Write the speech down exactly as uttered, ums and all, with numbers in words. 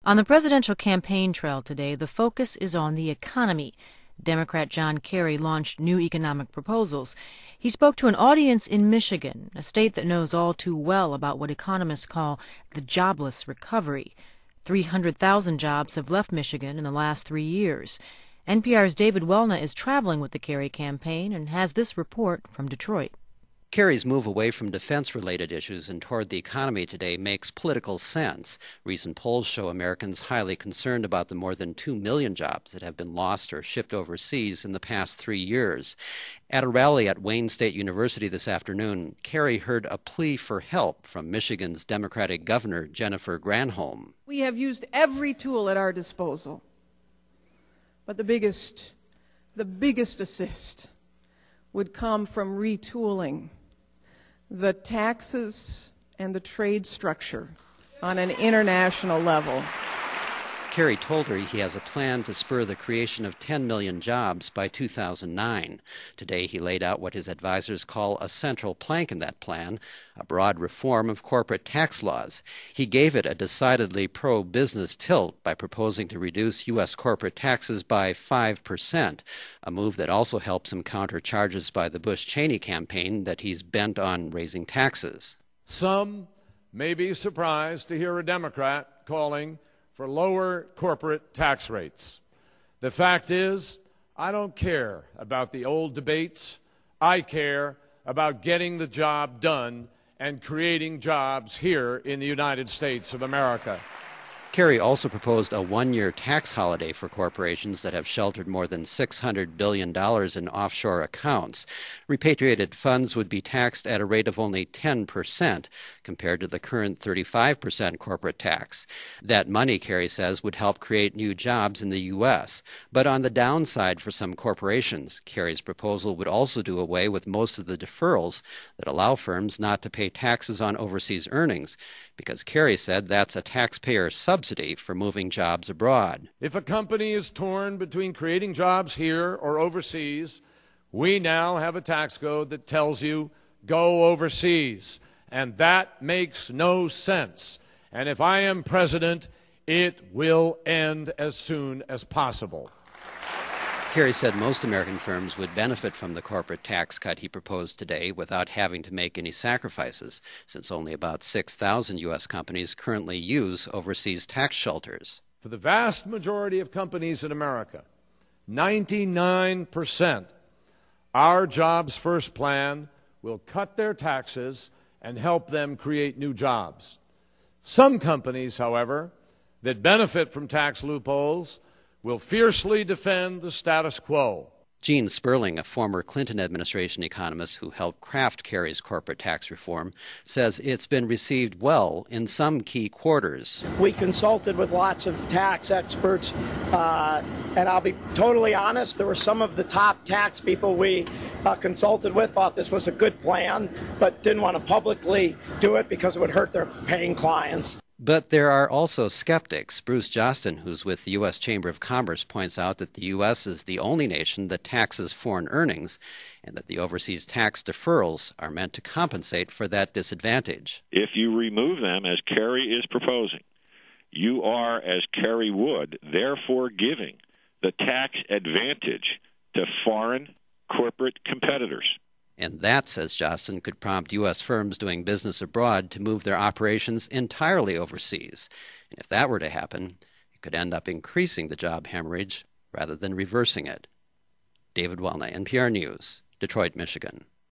On the presidential campaign trail today, the focus is on the economy. Democrat John Kerry launched new economic proposals. He spoke to an audience in Michigan, a state that knows all too well about what economists call the jobless recovery. three hundred thousand jobs have left Michigan in the last three years. N P R's David Welna is traveling with the Kerry campaign and has this report from Detroit. Kerry's move away from defense-related issues and toward the economy today makes political sense. Recent polls show Americans highly concerned about the more than two million jobs that have been lost or shipped overseas in the past three years. At a rally at Wayne State University this afternoon, Kerry heard a plea for help from Michigan's Democratic Governor, Jennifer Granholm. We have used every tool at our disposal, but the biggest, the biggest assist would come from retooling the taxes and the trade structure on an international level. Kerry told her he has a plan to spur the creation of ten million jobs by two thousand nine. Today he laid out what his advisors call a central plank in that plan, a broad reform of corporate tax laws. He gave it a decidedly pro-business tilt by proposing to reduce U S corporate taxes by five percent, a move that also helps him counter charges by the Bush-Cheney campaign that he's bent on raising taxes. Some may be surprised to hear a Democrat calling for lower corporate tax rates. The fact is, I don't care about the old debates. I care about getting the job done and creating jobs here in the United States of America. Kerry also proposed a one-year tax holiday for corporations that have sheltered more than six hundred billion dollars in offshore accounts. Repatriated funds would be taxed at a rate of only ten percent compared to the current thirty-five percent corporate tax. That money, Kerry says, would help create new jobs in the U S. But on the downside for some corporations, Kerry's proposal would also do away with most of the deferrals that allow firms not to pay taxes on overseas earnings, because Kerry said that's a taxpayer subsidy for moving jobs abroad. If a company is torn between creating jobs here or overseas, we now have a tax code that tells you go overseas. And that makes no sense. And if I am president, it will end as soon as possible. Kerry said most American firms would benefit from the corporate tax cut he proposed today without having to make any sacrifices, since only about six thousand U S companies currently use overseas tax shelters. For the vast majority of companies in America, ninety-nine percent, our Jobs First plan will cut their taxes and help them create new jobs. Some companies, however, that benefit from tax loopholes will fiercely defend the status quo. Gene Sperling, a former Clinton administration economist who helped craft Kerry's corporate tax reform, says it's been received well in some key quarters. We consulted with lots of tax experts, uh, and I'll be totally honest, there were some of the top tax people we uh, consulted with thought this was a good plan, but didn't want to publicly do it because it would hurt their paying clients. But there are also skeptics. Bruce Jostin, who's with the U S Chamber of Commerce, points out that the U S is the only nation that taxes foreign earnings and that the overseas tax deferrals are meant to compensate for that disadvantage. If you remove them, as Kerry is proposing, you are, as Kerry would, therefore giving the tax advantage to foreign corporate competitors. And that, says Jostin, could prompt U S firms doing business abroad to move their operations entirely overseas. And if that were to happen, it could end up increasing the job hemorrhage rather than reversing it. David Welna, N P R News, Detroit, Michigan.